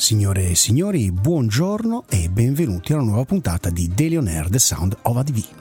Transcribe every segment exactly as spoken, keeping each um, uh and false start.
Signore e signori, buongiorno e benvenuti a una nuova puntata di Daily On Air, The Sound of A D V.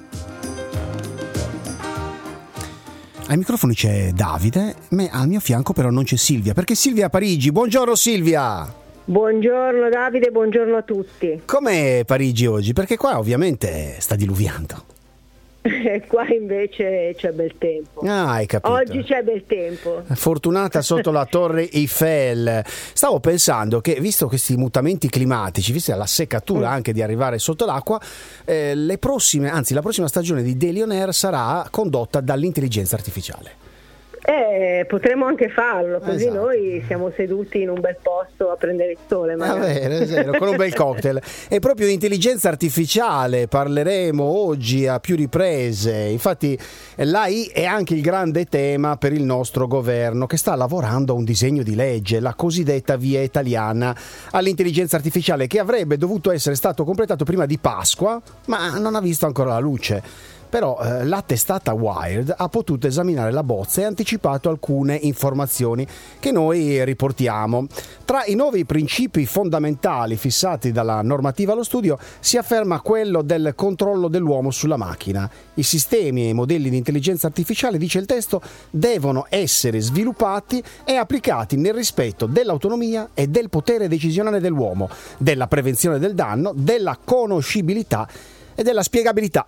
Ai microfoni c'è Davide, ma al mio fianco però non c'è Silvia, perché Silvia è a Parigi. Buongiorno Silvia! Buongiorno Davide, buongiorno a tutti. Com'è Parigi oggi? Perché qua ovviamente sta diluviando. Qua invece c'è bel tempo. Ah, hai capito. Oggi c'è bel tempo. Fortunata sotto la Torre Eiffel. Stavo pensando che, visto questi mutamenti climatici, vista la seccatura mm. anche di arrivare sotto l'acqua, eh, le prossime, anzi la prossima stagione di Daily On Air sarà condotta dall'intelligenza artificiale. Eh, potremmo anche farlo, così esatto. Noi siamo seduti in un bel posto a prendere il sole magari. Ah, vero, con un bel cocktail. E proprio di intelligenza artificiale parleremo oggi a più riprese. Infatti l'A I è anche il grande tema per il nostro governo, che sta lavorando a un disegno di legge, la cosiddetta via italiana all'intelligenza artificiale, che avrebbe dovuto essere stato completato prima di Pasqua, ma non ha visto ancora la luce. Però eh, la testata Wired ha potuto esaminare la bozza e ha anticipato alcune informazioni che noi riportiamo. Tra i nuovi principi fondamentali fissati dalla normativa allo studio si afferma quello del controllo dell'uomo sulla macchina. I sistemi e i modelli di intelligenza artificiale, dice il testo, devono essere sviluppati e applicati nel rispetto dell'autonomia e del potere decisionale dell'uomo, della prevenzione del danno, della conoscibilità e della spiegabilità.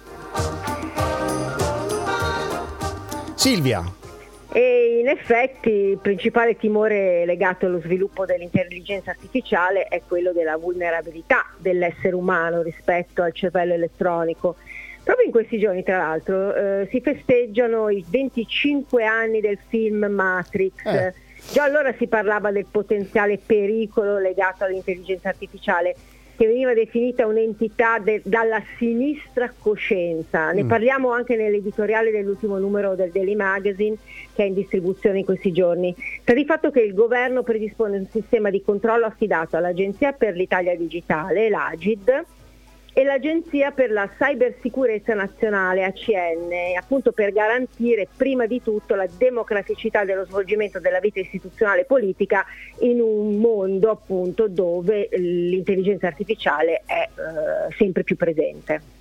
Silvia. E in effetti il principale timore legato allo sviluppo dell'intelligenza artificiale è quello della vulnerabilità dell'essere umano rispetto al cervello elettronico. Proprio in questi giorni, tra l'altro, eh, si festeggiano i venticinque anni del film Matrix. Eh. Già allora si parlava del potenziale pericolo legato all'intelligenza artificiale, che veniva definita un'entità de- dalla sinistra coscienza. Ne mm. parliamo anche nell'editoriale dell'ultimo numero del Daily Magazine, che è in distribuzione in questi giorni. Sta di fatto che il governo predispone un sistema di controllo affidato all'Agenzia per l'Italia Digitale, l'Agid, e l'Agenzia per la Cybersicurezza Nazionale, A C N, appunto per garantire prima di tutto la democraticità dello svolgimento della vita istituzionale e politica in un mondo appunto dove l'intelligenza artificiale è eh, sempre più presente.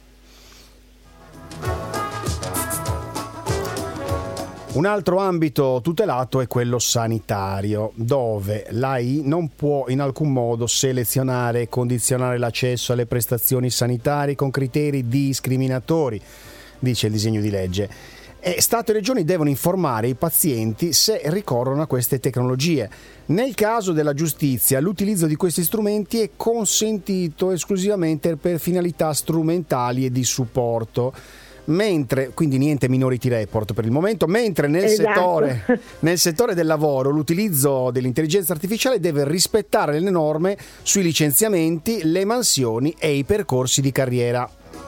Un altro ambito tutelato è quello sanitario, dove l'A I non può in alcun modo selezionare e condizionare l'accesso alle prestazioni sanitarie con criteri discriminatori, dice il disegno di legge. E Stato e Regioni devono informare i pazienti se ricorrono a queste tecnologie. Nel caso della giustizia, l'utilizzo di questi strumenti è consentito esclusivamente per finalità strumentali e di supporto. Mentre, quindi niente Minority Report per il momento, mentre nel, esatto. settore, nel settore del lavoro l'utilizzo dell'intelligenza artificiale deve rispettare le norme sui licenziamenti, le mansioni e i percorsi di carriera.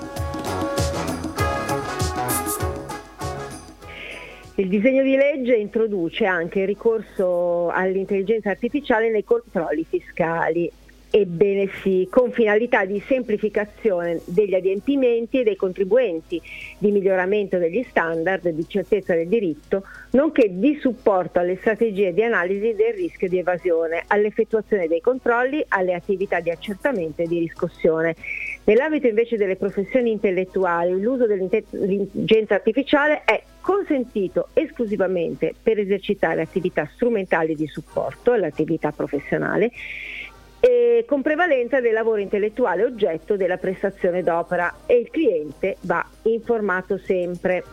Il disegno di legge introduce anche il ricorso all'intelligenza artificiale nei controlli fiscali. Ebbene sì, con finalità di semplificazione degli adempimenti e dei contribuenti, di miglioramento degli standard, di certezza del diritto, nonché di supporto alle strategie di analisi del rischio di evasione, all'effettuazione dei controlli, alle attività di accertamento e di riscossione. Nell'ambito invece delle professioni intellettuali, l'uso dell'intelligenza artificiale è consentito esclusivamente per esercitare attività strumentali di supporto all'attività professionale, e con prevalenza del lavoro intellettuale oggetto della prestazione d'opera, e il cliente va informato sempre.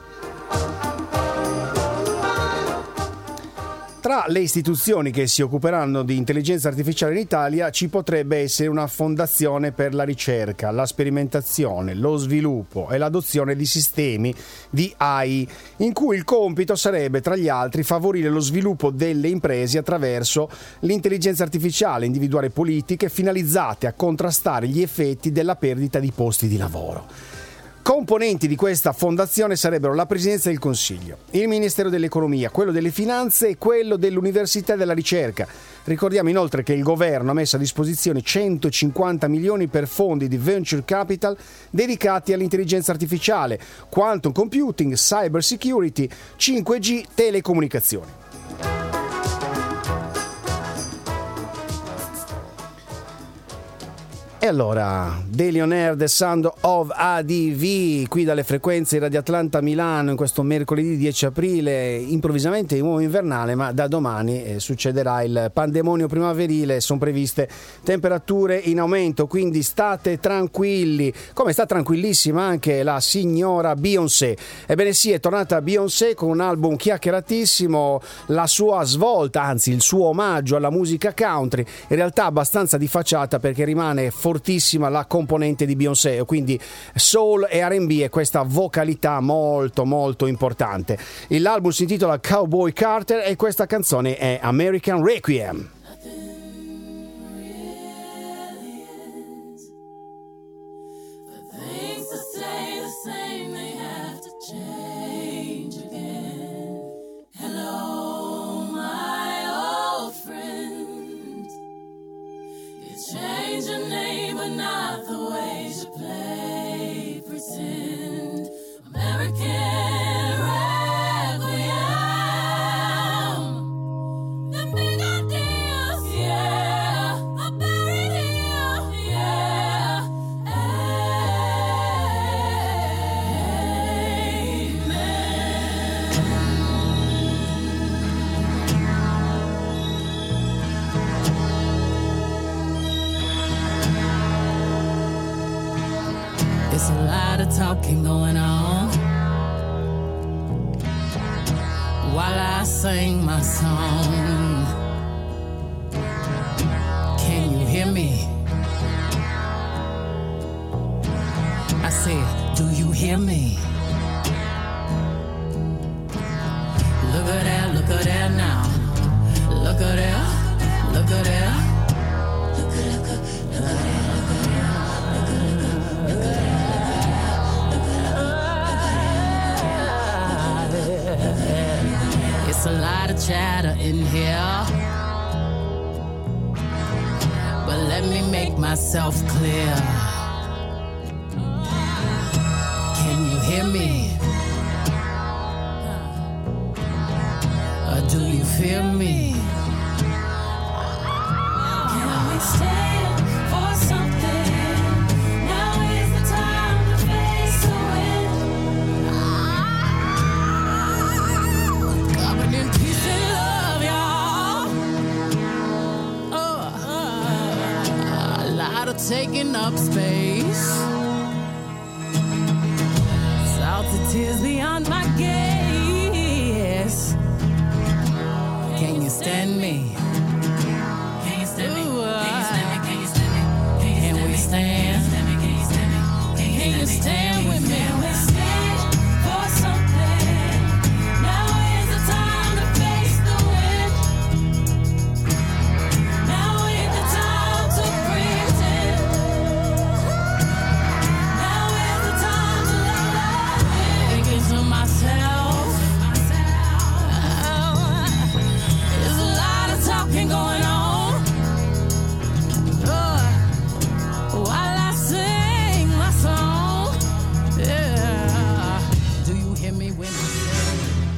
Tra le istituzioni che si occuperanno di intelligenza artificiale in Italia ci potrebbe essere una fondazione per la ricerca, la sperimentazione, lo sviluppo e l'adozione di sistemi di A I, in cui il compito sarebbe, tra gli altri, favorire lo sviluppo delle imprese attraverso l'intelligenza artificiale, individuare politiche finalizzate a contrastare gli effetti della perdita di posti di lavoro. Componenti di questa fondazione sarebbero la Presidenza del Consiglio, il Ministero dell'Economia, quello delle Finanze e quello dell'Università e della Ricerca. Ricordiamo inoltre che il governo ha messo a disposizione centocinquanta milioni per fondi di venture capital dedicati all'intelligenza artificiale, quantum computing, cyber security, cinque G, telecomunicazioni. E allora, Daily On Air, The Sound of A D V, qui dalle frequenze di Radio Atlanta Milano in questo mercoledì dieci aprile, improvvisamente di nuovo invernale, ma da domani eh, succederà il pandemonio primaverile, sono previste temperature in aumento, quindi state tranquilli, come sta tranquillissima anche la signora Beyoncé. Ebbene sì, è tornata Beyoncé con un album chiacchieratissimo, la sua svolta, anzi il suo omaggio alla musica country, in realtà abbastanza di facciata perché rimane fortissima la componente di Beyoncé, quindi soul e R and B, e questa vocalità molto molto importante. L'album si intitola Cowboy Carter e questa canzone è American Requiem. Talking going on while I sing my song. Can you hear me? I said, do you hear me? Look at that, look at that now. Look at that, look at that. Look at, look at, look at that. It's a lot of chatter in here, but let me make myself clear. Can you hear me? Or do you feel me? Can we stay for something? Now is the time to face the wind. Covered in peace and love, y'all. Oh, uh, a lot of taking up space. Salty tears beyond my gaze. Can you stand me? Can you stand me? Can you stand me? Can you stand me? Can we stand? Can you stand me? Can you stand with me? Can we stand for something? Now is the time to face the wind. Now is the time to pretend. Now is the time to let love win. Thinking to myself, there's a lot of talking going on. Oh, while I sing my song, yeah. Do you hear me when I say?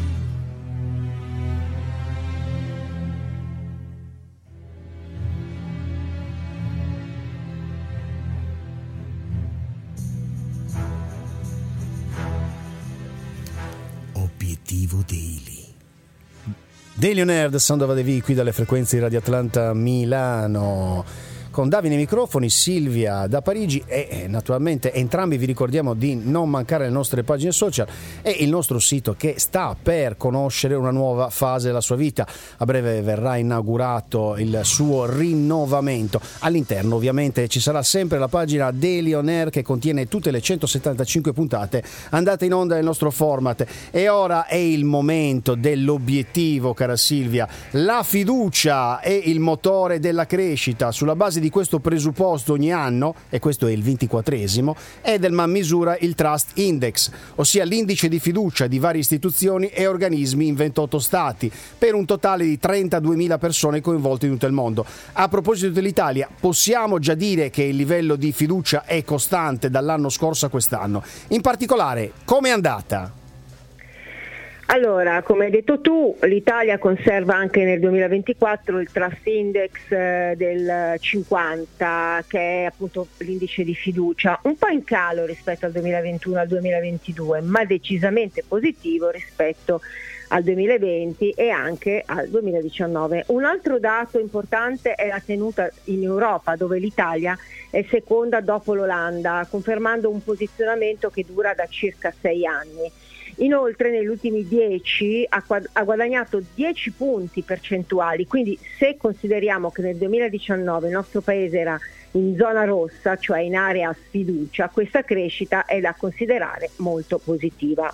Obiettivo Daily. Daily On Air, The Sound of A D V, qui dalle frequenze di Radio Atlanta Milano. Con Davide ai microfoni, Silvia da Parigi e naturalmente entrambi vi ricordiamo di non mancare le nostre pagine social e il nostro sito che sta per conoscere una nuova fase della sua vita. A breve verrà inaugurato il suo rinnovamento. All'interno ovviamente ci sarà sempre la pagina Daily On Air che contiene tutte le centosettantacinque puntate andate in onda nel nostro format. E ora è il momento dell'obiettivo, cara Silvia. La fiducia è il motore della crescita. Sulla base di questo presupposto ogni anno, e questo è il ventiquattresimo, Edelman misura il Trust Index, ossia l'indice di fiducia di varie istituzioni e organismi in ventotto stati, per un totale di trentaduemila persone coinvolte in tutto il mondo. A proposito dell'Italia, possiamo già dire che il livello di fiducia è costante dall'anno scorso a quest'anno. In particolare, com'è andata? Allora, come hai detto tu, l'Italia conserva anche nel duemilaventiquattro il Trust Index eh, del cinquanta, che è appunto l'indice di fiducia, un po' in calo rispetto al duemilaventuno al duemilaventidue, ma decisamente positivo rispetto al duemilaventi e anche al duemiladiciannove. Un altro dato importante è la tenuta in Europa, dove l'Italia è seconda dopo l'Olanda, confermando un posizionamento che dura da circa sei anni. Inoltre negli ultimi dieci ha, ha guadagnato dieci punti percentuali, quindi se consideriamo che nel duemiladiciannove il nostro paese era in zona rossa, cioè in area sfiducia, questa crescita è da considerare molto positiva.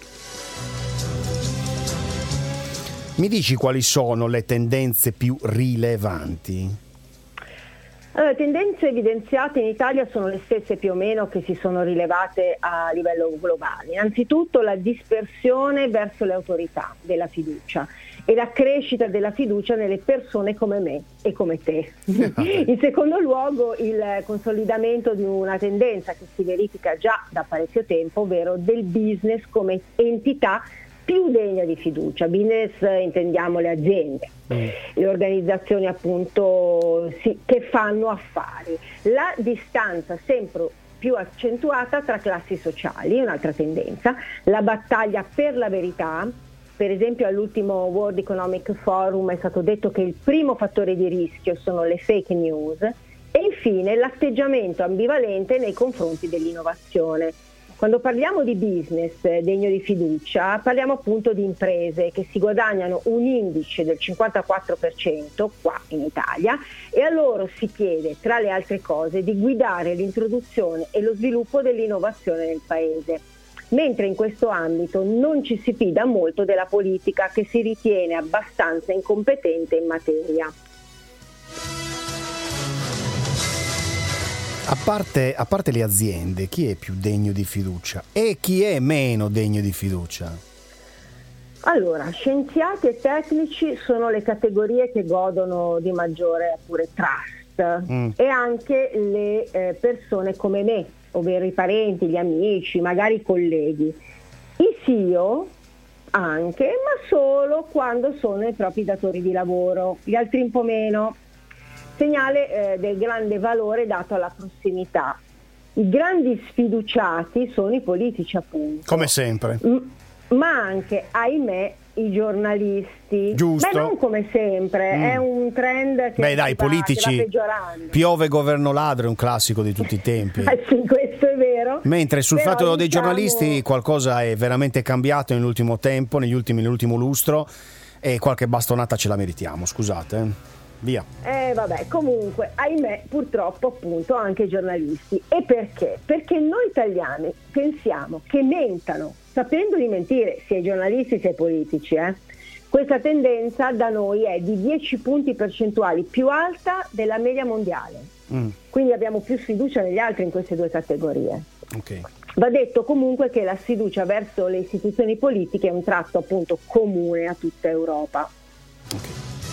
Mi dici quali sono le tendenze più rilevanti? Allora, le tendenze evidenziate in Italia sono le stesse più o meno che si sono rilevate a livello globale. Innanzitutto la dispersione verso le autorità della fiducia e la crescita della fiducia nelle persone come me e come te. In secondo luogo il consolidamento di una tendenza che si verifica già da parecchio tempo, ovvero del business come entità più degna di fiducia. Business intendiamo le aziende, mm. le organizzazioni appunto sì, che fanno affari. La distanza sempre più accentuata tra classi sociali, un'altra tendenza, la battaglia per la verità. Per esempio all'ultimo World Economic Forum è stato detto che il primo fattore di rischio sono le fake news e infine l'atteggiamento ambivalente nei confronti dell'innovazione. Quando parliamo di business degno di fiducia, parliamo appunto di imprese che si guadagnano un indice del cinquantaquattro per cento qua in Italia e a loro si chiede, tra le altre cose, di guidare l'introduzione e lo sviluppo dell'innovazione nel Paese. Mentre in questo ambito non ci si fida molto della politica, che si ritiene abbastanza incompetente in materia. A parte, a parte le aziende, chi è più degno di fiducia e chi è meno degno di fiducia? Allora, scienziati e tecnici sono le categorie che godono di maggiore pure trust mm. e anche le eh, persone come me, ovvero i parenti, gli amici, magari i colleghi. I C E O anche, ma solo quando sono i propri datori di lavoro, gli altri un po' meno. Segnale eh, del grande valore dato alla prossimità. I grandi sfiduciati sono i politici, appunto. Come sempre. M- ma anche, ahimè, i giornalisti. Giusto. Beh, non come sempre, mm. è un trend che, Beh, dai, va, politici, che va peggiorando. Piove governo ladro è un classico di tutti i tempi. Eh sì, questo è vero. Mentre sul Però fatto dei diciamo... giornalisti qualcosa è veramente cambiato nell'ultimo tempo, negli ultimi, nell'ultimo lustro, e qualche bastonata ce la meritiamo, scusate. Eh. Via. Eh vabbè, comunque, ahimè, purtroppo appunto anche i giornalisti. E perché? Perché noi italiani pensiamo che mentano, sapendo di mentire, sia i giornalisti sia i politici. Eh? Questa tendenza da noi è di dieci punti percentuali più alta della media mondiale. Mm. Quindi abbiamo più sfiducia negli altri in queste due categorie. Okay. Va detto comunque che la sfiducia verso le istituzioni politiche è un tratto appunto comune a tutta Europa. Okay.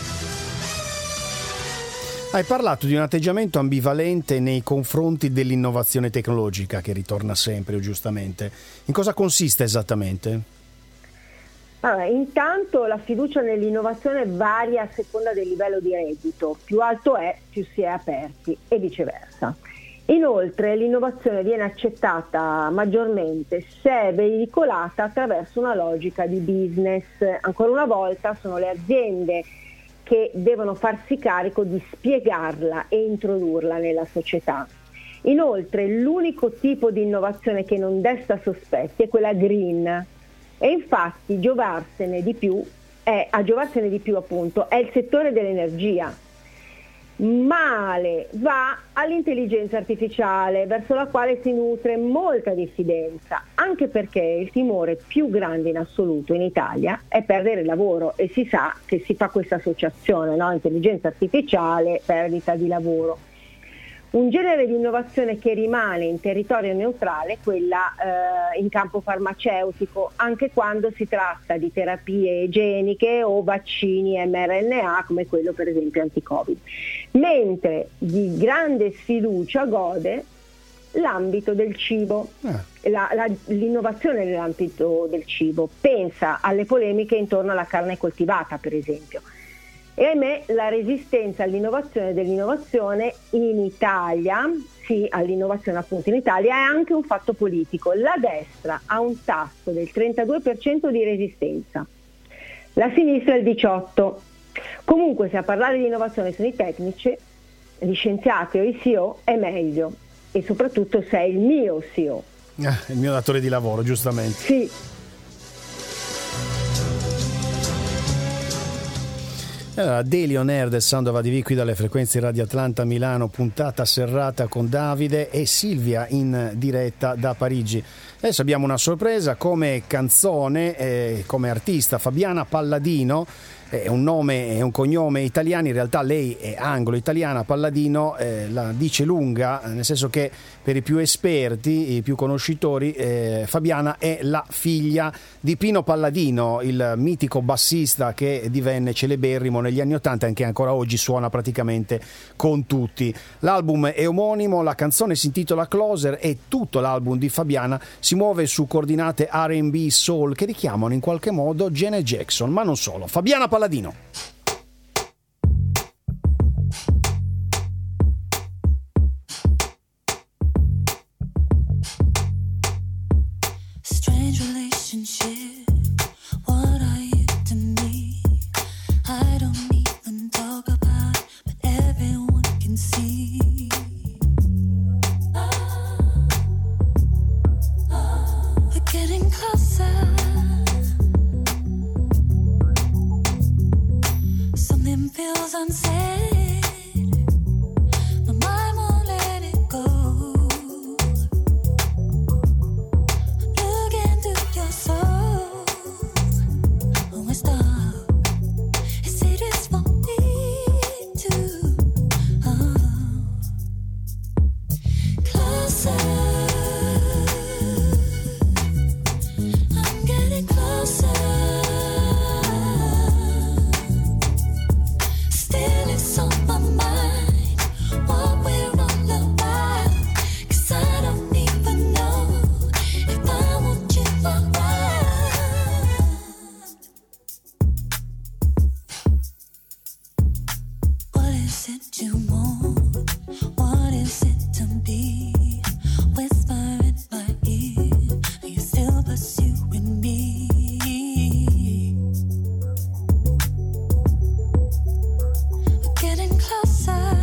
Hai parlato di un atteggiamento ambivalente nei confronti dell'innovazione tecnologica che ritorna sempre, giustamente. In cosa consiste esattamente? Allora, intanto la fiducia nell'innovazione varia a seconda del livello di reddito. Più alto è, più si è aperti e viceversa. Inoltre l'innovazione viene accettata maggiormente se è veicolata attraverso una logica di business. Ancora una volta sono le aziende che devono farsi carico di spiegarla e introdurla nella società. Inoltre l'unico tipo di innovazione che non desta sospetti è quella green e infatti giovarsene di più è, a giovarsene di più appunto è il settore dell'energia. Male va all'intelligenza artificiale, verso la quale si nutre molta diffidenza, anche perché il timore più grande in assoluto in Italia è perdere il lavoro e si sa che si fa questa associazione, no? Intelligenza artificiale, perdita di lavoro. Un genere di innovazione che rimane in territorio neutrale è quella eh, in campo farmaceutico, anche quando si tratta di terapie geniche o vaccini mRNA come quello per esempio anti-Covid. Mentre di grande sfiducia gode l'ambito del cibo, eh. la, la, l'innovazione nell'ambito del cibo. Pensa alle polemiche intorno alla carne coltivata, per esempio. E ahimè la resistenza all'innovazione dell'innovazione in Italia, sì, all'innovazione appunto in Italia, è anche un fatto politico. La destra ha un tasso del trentadue per cento di resistenza, la sinistra il diciotto per cento. Comunque, se a parlare di innovazione sono i tecnici, gli scienziati o i C E O, è meglio, e soprattutto se è il mio C E O. Ah, il mio datore di lavoro, giustamente. Sì. Allora, Daily On Air del Sound of A D V qui dalle frequenze Radio Atlanta Milano, puntata serrata con Davide e Silvia in diretta da Parigi. Adesso abbiamo una sorpresa: come canzone, eh, come artista, Fabiana Palladino. È un nome e un cognome italiani, in realtà lei è anglo-italiana. Palladino eh, la dice lunga, nel senso che per i più esperti, i più conoscitori, eh, Fabiana è la figlia di Pino Palladino, il mitico bassista che divenne celeberrimo negli anni ottanta e che ancora oggi suona praticamente con tutti. L'album è omonimo, la canzone si intitola Closer e tutto l'album di Fabiana si muove su coordinate R and B soul che richiamano in qualche modo Janet Jackson, ma non solo. Fabiana Palladino. Strange relationship, what are you to me? I don't even talk about, but everyone can see. We're getting closer. Something feels unsaid. My mind won't let it go. Look into your soul. When we stop, is it is for me too? Oh. Closer. I'm getting closer. Still it's on my mind, what we're all about. 'Cause I don't even know if I want you around. What is it you want? What is it to be? Whisper in my ear, are you still pursuing me? Getting closer.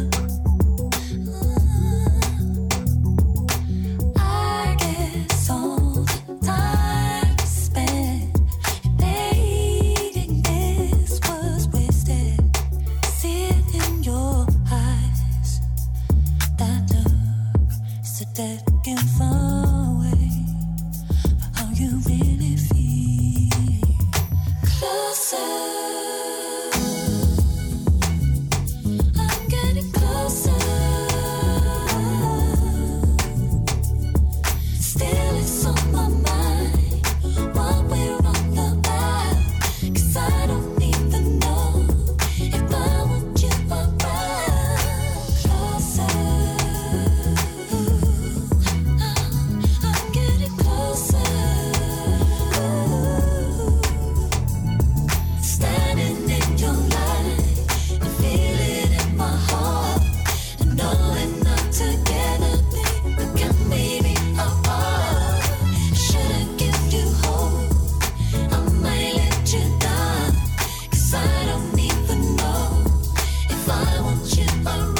I guess all the time spent dating this was wasted. See it in your eyes. That look is a dead giveaway for how you really feel. Closer. I'm getting closer. Still it's on my mind, what we're all about. 'Cause I don't even know if I want you around. Closer. I'm getting closer. Standing in your light, I feel it in my heart. And knowing I'm together, we can maybe apart. Shouldn't give you hope, I might let you down. 'Cause I don't even know if I want you around.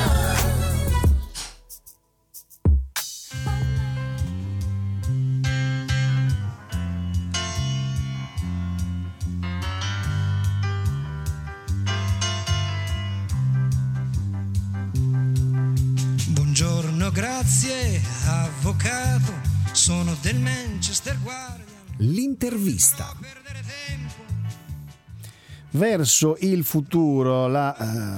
Buongiorno, grazie, avvocato. Sono del Manchester Guardian. L'intervista. Perdere tempo. Verso il futuro, la uh,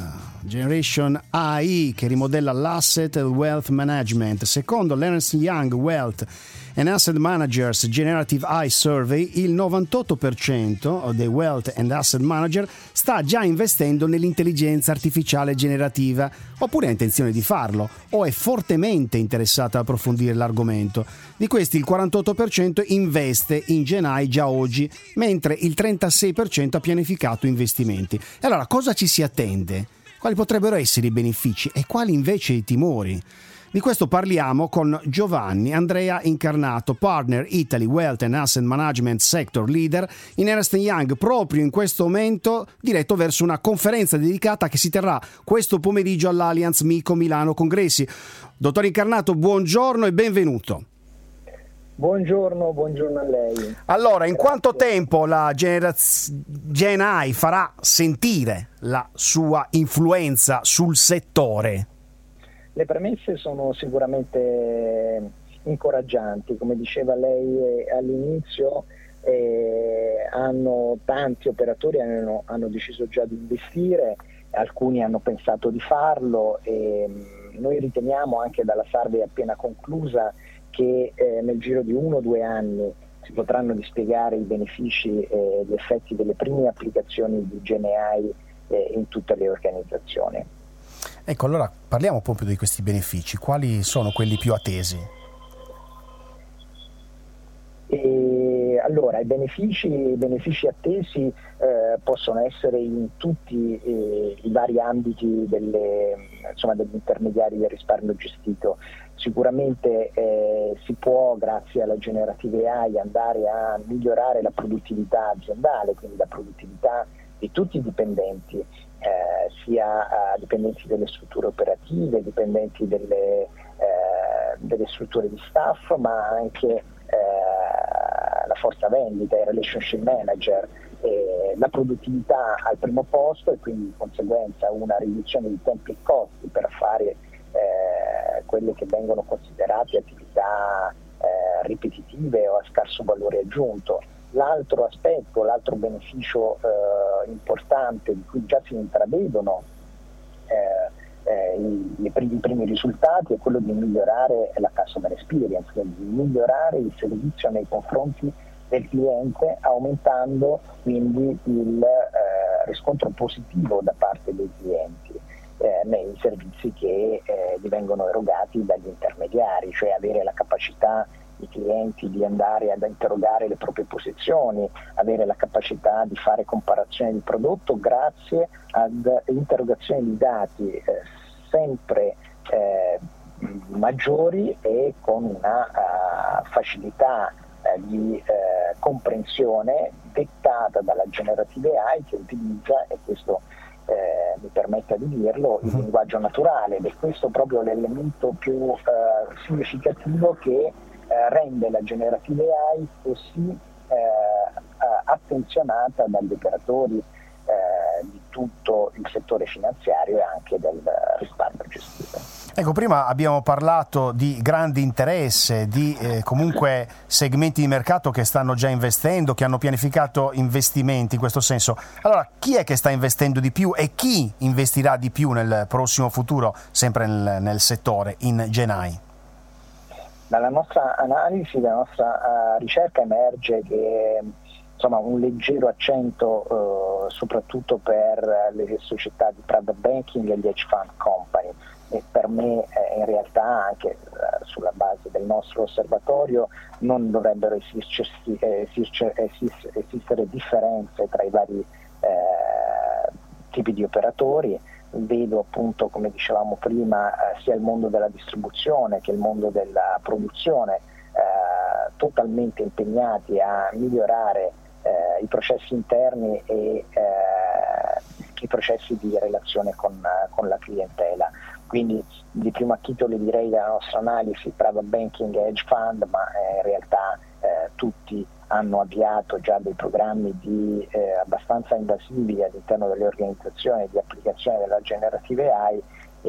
Generation A I, che rimodella l'asset e il wealth management. Secondo l'Ernst Young Wealth and Asset Managers Generative A I Survey, il novantotto per cento dei wealth and asset manager sta già investendo nell'intelligenza artificiale generativa, oppure ha intenzione di farlo, o è fortemente interessata a approfondire l'argomento. Di questi il quarantotto per cento investe in Gen A I già oggi, mentre il trentasei per cento ha pianificato investimenti. E allora cosa ci si attende? Quali potrebbero essere i benefici e quali invece i timori? Di questo parliamo con Giovanni Andrea Incarnato, Partner Italy Wealth and Asset Management Sector Leader in Ernst Young, proprio in questo momento diretto verso una conferenza dedicata che si terrà questo pomeriggio all'Allianz Mico Milano Congressi. Dottor Incarnato, buongiorno e benvenuto. Buongiorno, buongiorno a lei. Allora, in quanto tempo la generaz- Gen A I farà sentire la sua influenza sul settore? Le premesse sono sicuramente incoraggianti, come diceva lei all'inizio, eh, hanno, tanti operatori hanno, hanno deciso già di investire, alcuni hanno pensato di farlo e mh, noi riteniamo anche dalla survey appena conclusa che eh, nel giro di uno o due anni si potranno dispiegare i benefici e gli effetti delle prime applicazioni di Gen A I eh, in tutte le organizzazioni. Ecco, allora parliamo proprio di questi benefici. Quali sono quelli più attesi? E allora, i benefici, i benefici attesi eh, possono essere in tutti eh, i vari ambiti delle, insomma, degli intermediari del risparmio gestito. Sicuramente eh, si può, grazie alla generative A I, andare a migliorare la produttività aziendale, quindi la produttività di tutti i dipendenti, eh, sia eh, dipendenti delle strutture operative, dipendenti delle, eh, delle strutture di staff, ma anche eh, la forza vendita, i relationship manager, eh, la produttività al primo posto e quindi di conseguenza una riduzione di tempi e costi per fare eh, quelle che vengono considerate attività eh, ripetitive o a scarso valore aggiunto. L'altro aspetto, l'altro beneficio eh, importante di cui già si intravedono eh, eh, i, i, primi, i primi risultati è quello di migliorare la customer experience, quindi di migliorare il servizio nei confronti del cliente, aumentando quindi il eh, riscontro positivo da parte dei clienti eh, nei servizi che eh, gli vengono erogati dagli intermediari, cioè avere la capacità i clienti di andare ad interrogare le proprie posizioni, avere la capacità di fare comparazione di prodotto grazie ad interrogazioni di dati eh, sempre eh, maggiori e con una uh, facilità uh, di uh, comprensione dettata dalla generative A I che utilizza, e questo eh, mi permetta di dirlo, il linguaggio naturale, ed è questo proprio l'elemento più uh, significativo che rende la generative A I così eh, attenzionata dagli operatori eh, di tutto il settore finanziario e anche del risparmio gestito. Ecco, prima abbiamo parlato di grande interesse, di eh, comunque segmenti di mercato che stanno già investendo, che hanno pianificato investimenti in questo senso. Allora, chi è che sta investendo di più e chi investirà di più nel prossimo futuro, sempre nel, nel settore, in Gen A I? Dalla nostra analisi, dalla nostra uh, ricerca emerge che insomma, un leggero accento uh, soprattutto per le società di private banking e gli hedge fund company, e per me eh, in realtà anche uh, sulla base del nostro osservatorio non dovrebbero esistere, esistere, esistere, esistere differenze tra i vari eh, tipi di operatori. Vedo appunto, come dicevamo prima, eh, sia il mondo della distribuzione che il mondo della produzione eh, totalmente impegnati a migliorare eh, i processi interni e eh, i processi di relazione con, con la clientela. Quindi di primo acchito le direi della nostra analisi private banking e hedge fund, ma eh, in realtà eh, tutti hanno avviato già dei programmi di, eh, abbastanza invasivi all'interno delle organizzazioni di applicazione della generative A I e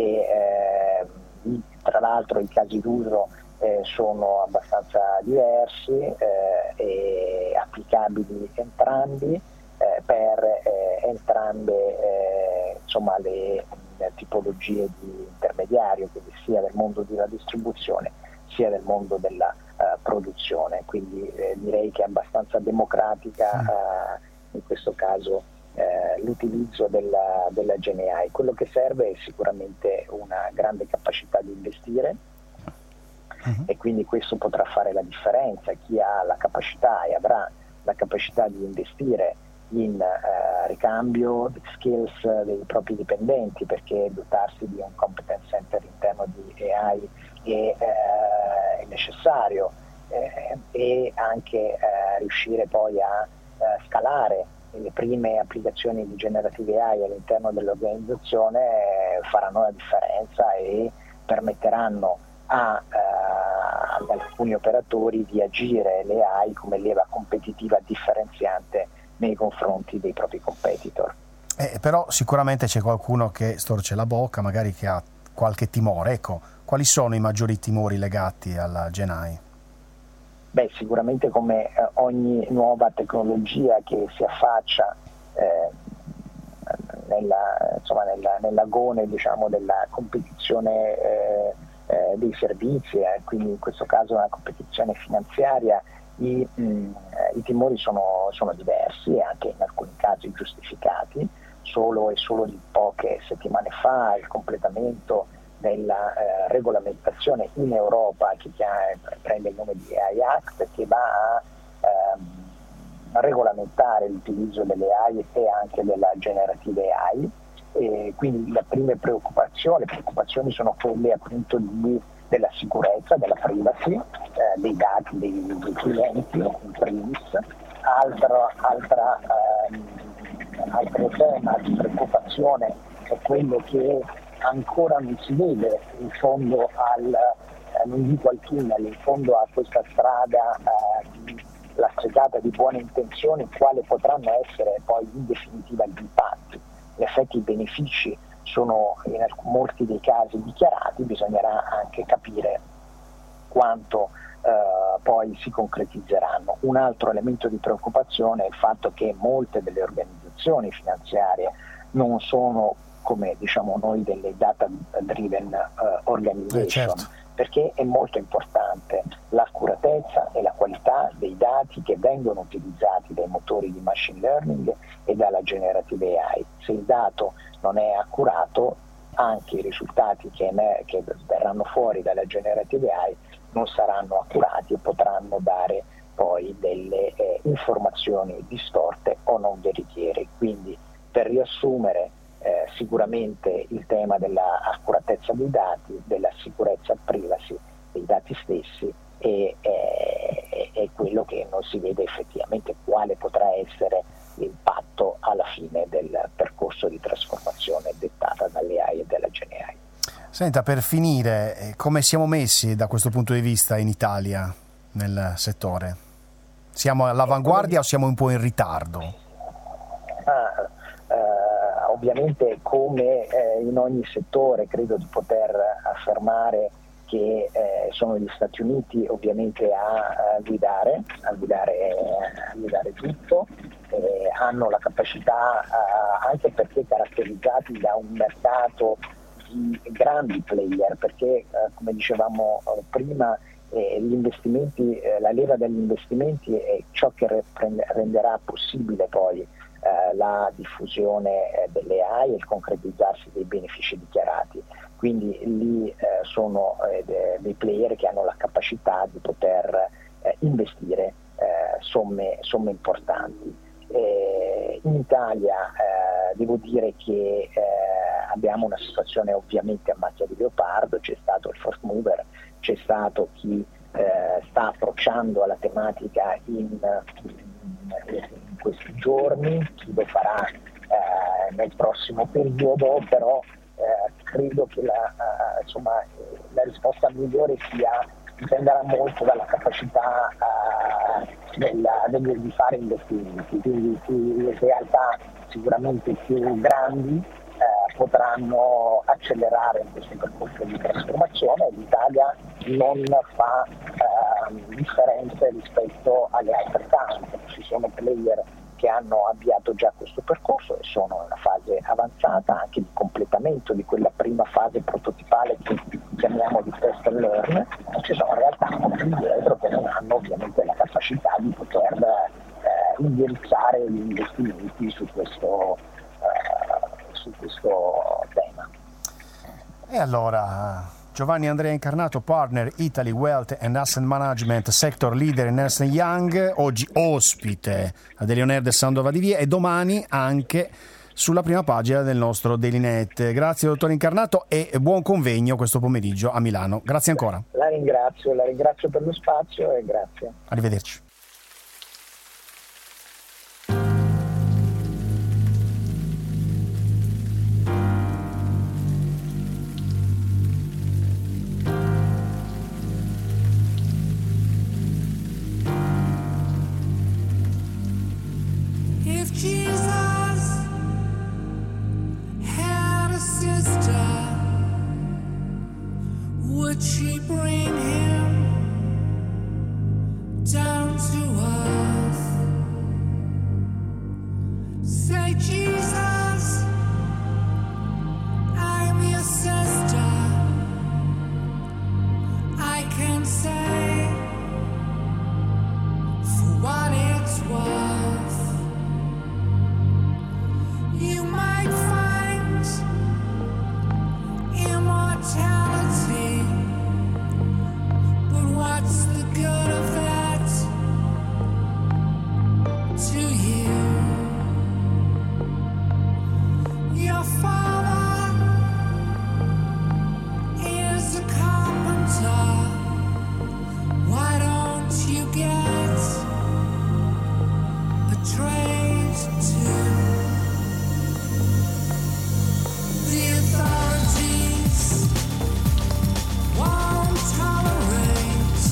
eh, tra l'altro i casi d'uso eh, sono abbastanza diversi eh, e applicabili entrambi eh, per eh, entrambe eh, insomma, le, tipologie di intermediario, quindi sia del mondo della distribuzione sia del mondo della uh, produzione, quindi eh, direi che è abbastanza democratica uh, in questo caso uh, l'utilizzo della, della Gen A I. Quello che serve è sicuramente una grande capacità di investire, uh-huh. e quindi questo potrà fare la differenza. Chi ha la capacità e avrà la capacità di investire in uh, ricambio di skills dei propri dipendenti, perché dotarsi di un competence center interno di A I è, uh, è necessario, eh, e anche uh, riuscire poi a uh, scalare le prime applicazioni di generative A I all'interno dell'organizzazione eh, faranno la differenza e permetteranno a, uh, ad alcuni operatori di agire le A I come leva competitiva differenziante nei confronti dei propri competitor. Eh, però sicuramente c'è qualcuno che storce la bocca, magari che ha qualche timore. Ecco, quali sono i maggiori timori legati alla Gen A I? Beh, sicuramente come eh, ogni nuova tecnologia che si affaccia eh, nella, insomma, nella, nell'agone, diciamo, della competizione eh, eh, dei servizi, eh, quindi in questo caso una competizione finanziaria, I, mh, i timori sono, sono diversi e anche in alcuni casi giustificati. Solo e solo di poche settimane fa il completamento della eh, regolamentazione in Europa che prende il nome di A I Act, che va a ehm, regolamentare l'utilizzo delle A I e anche della generative A I, e quindi le prime preoccupazioni, le preoccupazioni sono quelle appunto di della sicurezza, della privacy, eh, dei dati dei, dei clienti in primis. Altro, altra, ehm, altro tema di preoccupazione è quello che ancora non si vede in fondo al, eh, non dico al tunnel, in fondo a questa strada eh, lastricata di buone intenzioni, quali potranno essere poi in definitiva gli impatti. In effetti i benefici sono in alc- molti dei casi dichiarati, bisognerà anche capire quanto eh, poi si concretizzeranno. Un altro elemento di preoccupazione è il fatto che molte delle organizzazioni finanziarie non sono, come diciamo noi, delle data driven uh, organization, eh, certo. perché è molto importante l'accuratezza e la qualità dei dati che vengono utilizzati dai motori di machine learning e dalla generative A I. Se il dato non è accurato, anche i risultati che, ne, che verranno fuori dalla generative A I non saranno accurati e potranno dare poi delle eh, informazioni distorte o non veritiere. Quindi, per riassumere, eh, sicuramente il tema dell'accuratezza dei dati, della sicurezza privacy dei dati stessi è, è, è quello che non si vede effettivamente quale potrà essere l'impatto alla fine del percorso di trasformazione dettata dalle A I e dalla Gen A I. Senta, per finire, come siamo messi da questo punto di vista in Italia nel settore? Siamo all'avanguardia o siamo un po' in ritardo? Ah, eh, ovviamente come eh, in ogni settore credo di poter affermare che eh, sono gli Stati Uniti ovviamente a, a guidare, a guidare, a guidare tutto, eh, hanno la capacità eh, anche perché caratterizzati da un mercato di grandi player, perché eh, come dicevamo eh, prima eh, gli investimenti, eh, la leva degli investimenti è ciò che reprende, renderà possibile poi eh, la diffusione eh, delle A I e il concretizzarsi dei benefici dichiarati. Quindi lì eh, sono eh, dei player che hanno la capacità di poter eh, investire eh, somme, somme importanti. Eh, in Italia eh, devo dire che eh, abbiamo una situazione ovviamente a macchia di leopardo, c'è stato il first mover, c'è stato chi eh, sta approcciando alla tematica in, in, in questi giorni, chi lo farà eh, nel prossimo periodo, però eh, credo che la, uh, insomma, la risposta migliore sia dipenderà molto dalla capacità uh, della, degli, di fare investimenti, quindi le realtà sicuramente più grandi uh, potranno accelerare in questo percorso di trasformazione. L'Italia non fa uh, differenze rispetto alle altre tante, ci sono player che che hanno avviato già questo percorso e sono in una fase avanzata anche di completamento di quella prima fase prototipale che chiamiamo di test and learn. Ci sono realtà più indietro che non hanno ovviamente la capacità di poter eh, indirizzare gli investimenti su questo, eh, su questo tema. E allora, Giovanni Andrea Incarnato, partner Italy Wealth and Asset Management, sector leader in Ernst and Young, oggi ospite ad Eleonore del Sandoval di Vie e domani anche sulla prima pagina del nostro Daily Net. Grazie dottor Incarnato e buon convegno questo pomeriggio a Milano. Grazie ancora. La ringrazio, la ringrazio per lo spazio e grazie. Arrivederci. If Jesus had a sister, would she bring him down to earth? Say, Jesus, I'm your sister. I can say for what it's worth. You might find immortality, but what's the good of that to you? Your father is a carpenter. Why don't you get a trade too? The authorities won't tolerate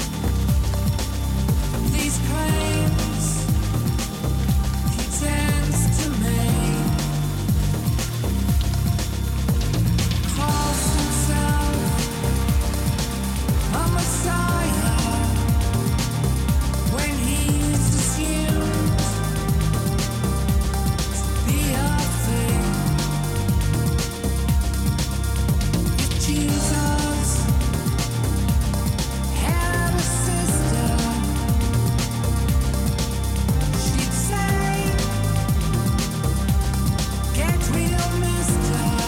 these claims he tends to make. Calls himself a messiah when he's assumed to be a thing. Jesus had a sister, she'd say, get real, mister.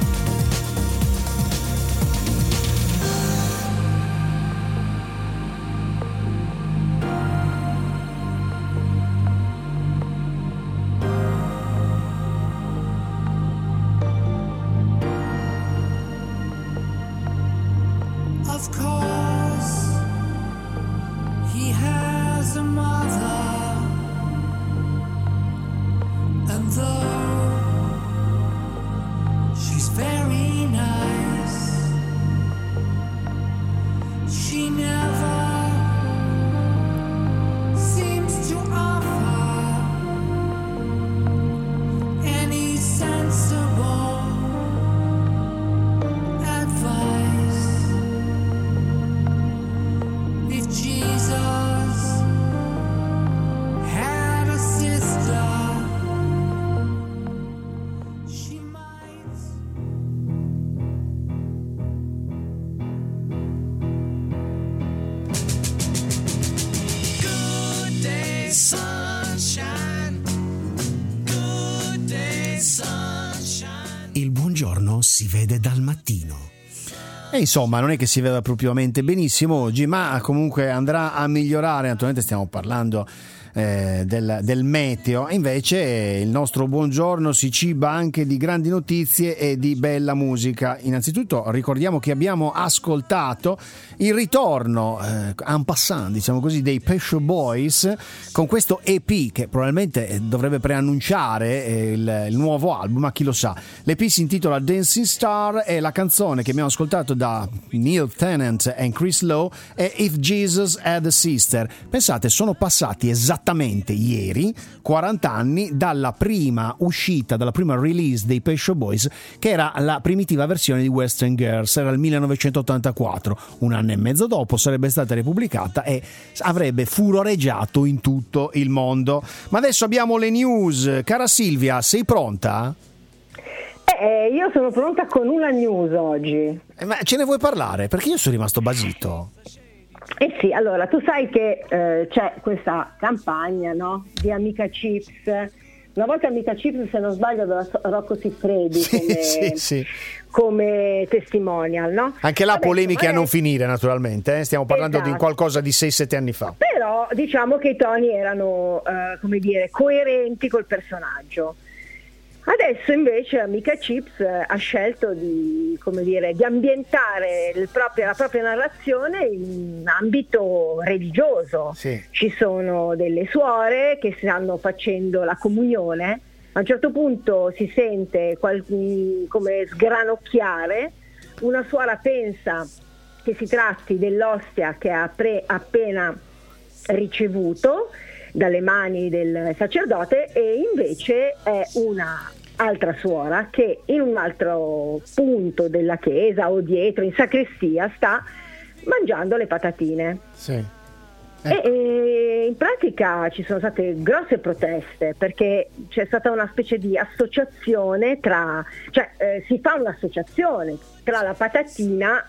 Of course, he has a mother, and though she's very nice, she never seems to offer any sensible advice. If Jesus had a sister, she might. Good day, sunshine. Good day, sunshine. Il buongiorno si vede dal mattino. E insomma, non è che si veda propriamente benissimo oggi, ma comunque andrà a migliorare. Naturalmente stiamo parlando eh, del, del meteo, e invece il nostro buongiorno si ciba anche di grandi notizie e di bella musica. Innanzitutto ricordiamo che abbiamo ascoltato il ritorno eh, en passant, diciamo così, dei Pet Shop Boys con questo E P che probabilmente dovrebbe preannunciare eh, il, il nuovo album, ma chi lo sa. L'E P si intitola Dancing Star e la canzone che abbiamo ascoltato da Neil Tennant e Chris Lowe è If Jesus Had a Sister. Pensate, sono passati esattamente esattamente ieri, quaranta anni dalla prima uscita, dalla prima release dei Pet Shop Boys, che era la primitiva versione di Western Girls, era il millenovecentottantaquattro. Un anno e mezzo dopo sarebbe stata ripubblicata e avrebbe furoreggiato in tutto il mondo. Ma adesso abbiamo le news. Cara Silvia, sei pronta? Eh, io sono pronta con una news oggi. Eh, ma ce ne vuoi parlare? Perché io sono rimasto basito. Eh sì, allora tu sai che eh, c'è questa campagna, no? Di Amica Chips. Una volta Amica Chips, se non sbaglio, aveva Rocco Siffredi Sì, come, sì, sì. come testimonial, no? Anche là Vabbè, polemiche a eh, non finire, naturalmente. Eh? Stiamo parlando Esatto. di qualcosa di sei sette anni fa. Però diciamo che i toni erano, eh, come dire, coerenti col personaggio. Adesso invece Amica Chips eh, ha scelto di, come dire, di ambientare il proprio, la propria narrazione in ambito religioso. Sì. Ci sono delle suore che stanno facendo la comunione, a un certo punto si sente qual- come sgranocchiare, una suora pensa che si tratti dell'ostia che ha pre- appena ricevuto dalle mani del sacerdote, e invece è una altra suora che in un altro punto della chiesa o dietro in sacrestia sta mangiando le patatine. Sì. E, e in pratica ci sono state grosse proteste perché c'è stata una specie di associazione tra, cioè eh, si fa un'associazione tra la patatina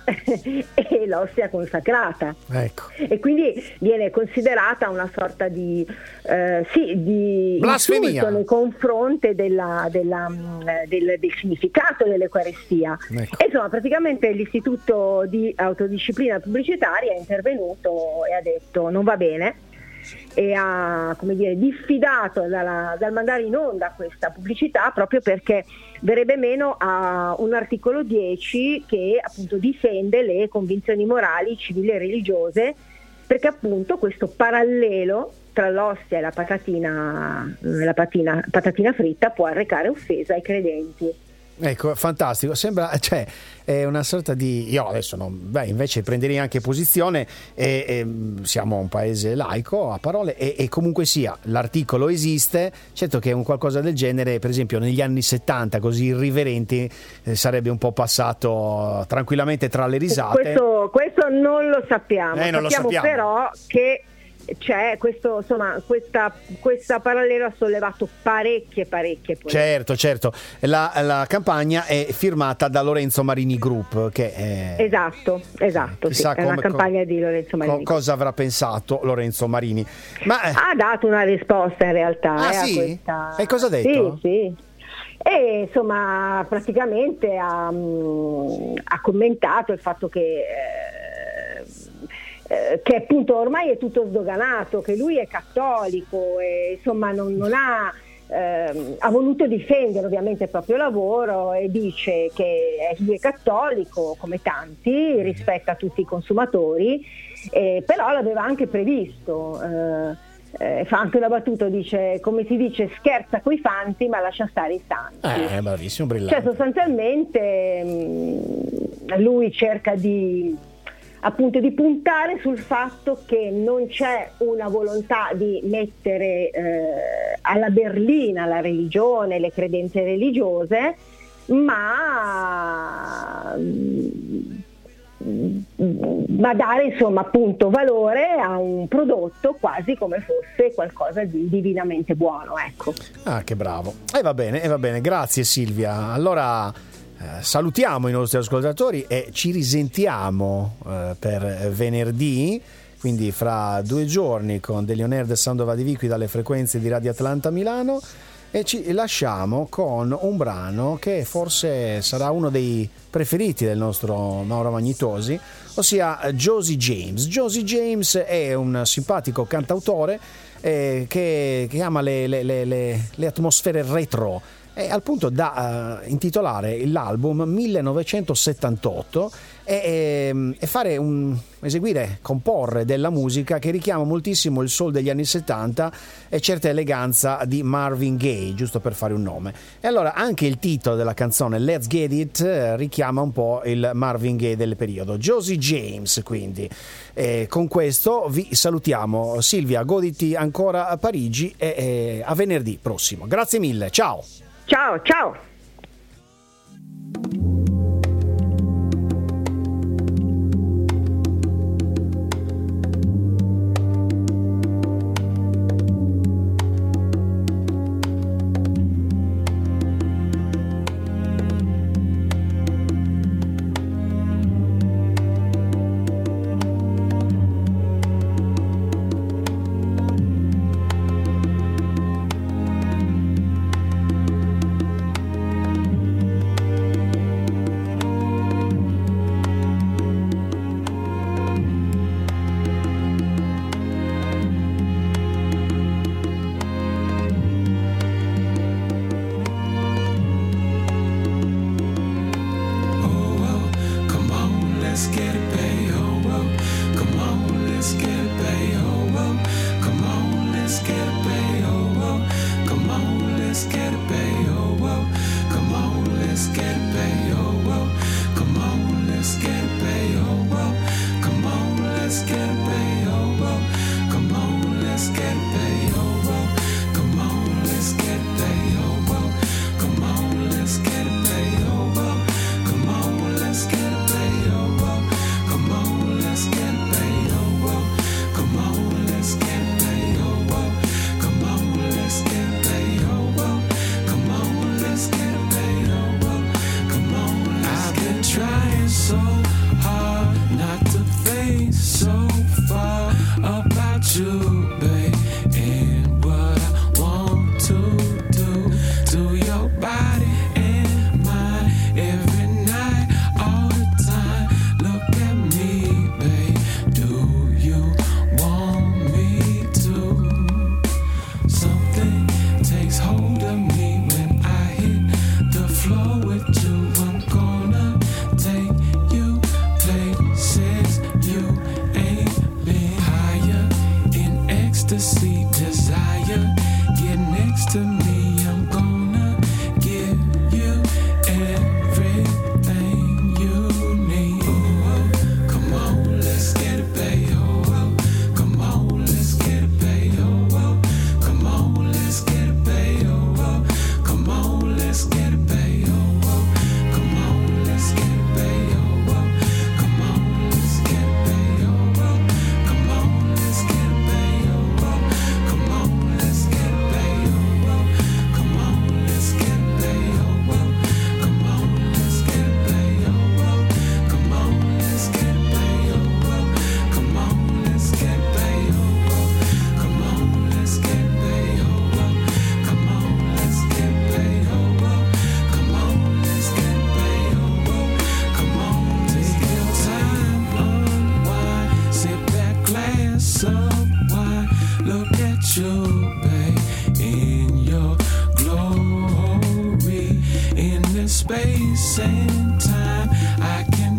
e l'ostia consacrata. Ecco. E quindi viene considerata una sorta di, eh, sì, di blasfemia insulto nei confronti della, della, mh, del, del significato dell'Eucaristia. Ecco. E insomma, praticamente l'Istituto di Autodisciplina Pubblicitaria è intervenuto e ha detto non va bene, e ha, come dire, diffidato dalla, dal mandare in onda questa pubblicità, proprio perché verrebbe meno a un articolo dieci che appunto difende le convinzioni morali, civili e religiose, perché appunto questo parallelo tra l'ostia e la patatina, la patina, patatina fritta può arrecare offesa ai credenti. Ecco, fantastico, sembra, cioè, è una sorta di, io adesso non, beh, invece prenderei anche posizione, e, e, siamo un paese laico a parole, e, e comunque sia, l'articolo esiste, certo che un qualcosa del genere, per esempio negli anni settanta, così irriverenti, eh, sarebbe un po' passato tranquillamente tra le risate. Questo, questo non lo sappiamo, Eh, non lo sappiamo, sappiamo. però che c'è questo, insomma, questa, questa parallela ha sollevato parecchie parecchie polemiche. Certo, certo. La, la campagna è firmata da Lorenzo Marini Group, che è... Esatto, esatto, sì, Chissà è una come- campagna di Lorenzo Marini. Co- cosa avrà pensato Lorenzo Marini? Ma eh, Ha dato una risposta in realtà. Ah, eh, a sì? questa... E cosa ha detto? Sì, sì. E insomma, praticamente ha, mh, ha commentato il fatto che eh, eh, che appunto ormai è tutto sdoganato, che lui è cattolico e insomma non, non ha eh, ha voluto difendere ovviamente il proprio lavoro, e dice che lui è cattolico come tanti, rispetta tutti i consumatori, eh, però l'aveva anche previsto. Eh, Eh, fa anche una battuta, dice, come si dice, scherza coi fanti ma lascia stare i santi. eh, bravissimo, brillante. Cioè sostanzialmente mh, lui cerca di appunto di puntare sul fatto che non c'è una volontà di mettere eh, alla berlina la religione, le credenze religiose, ma ma dare insomma appunto valore a un prodotto quasi come fosse qualcosa di divinamente buono, ecco. Ah, che bravo. E eh, va bene, e eh, va bene, grazie Silvia. Allora eh, salutiamo i nostri ascoltatori e ci risentiamo eh, per venerdì, quindi fra due giorni, con degli on air del Sound of Adivi qui dalle frequenze di Radio Atlanta Milano, e ci lasciamo con un brano che forse sarà uno dei preferiti del nostro Mauro Magnitosi, ossia Josie James. Josie James è un simpatico cantautore eh, che, che ama le, le, le, le, le atmosfere retro e al punto da uh, intitolare l'album millenovecentosettantotto e, e, e fare un eseguire, comporre della musica che richiama moltissimo il soul degli anni settanta e certa eleganza di Marvin Gaye, giusto per fare un nome. E allora anche il titolo della canzone Let's Get It eh, richiama un po' il Marvin Gaye del periodo. Josie James, quindi. E con questo vi salutiamo. Silvia, goditi ancora a Parigi e, e a venerdì prossimo. Grazie mille, ciao. Ciao, ciao. Space and time, I can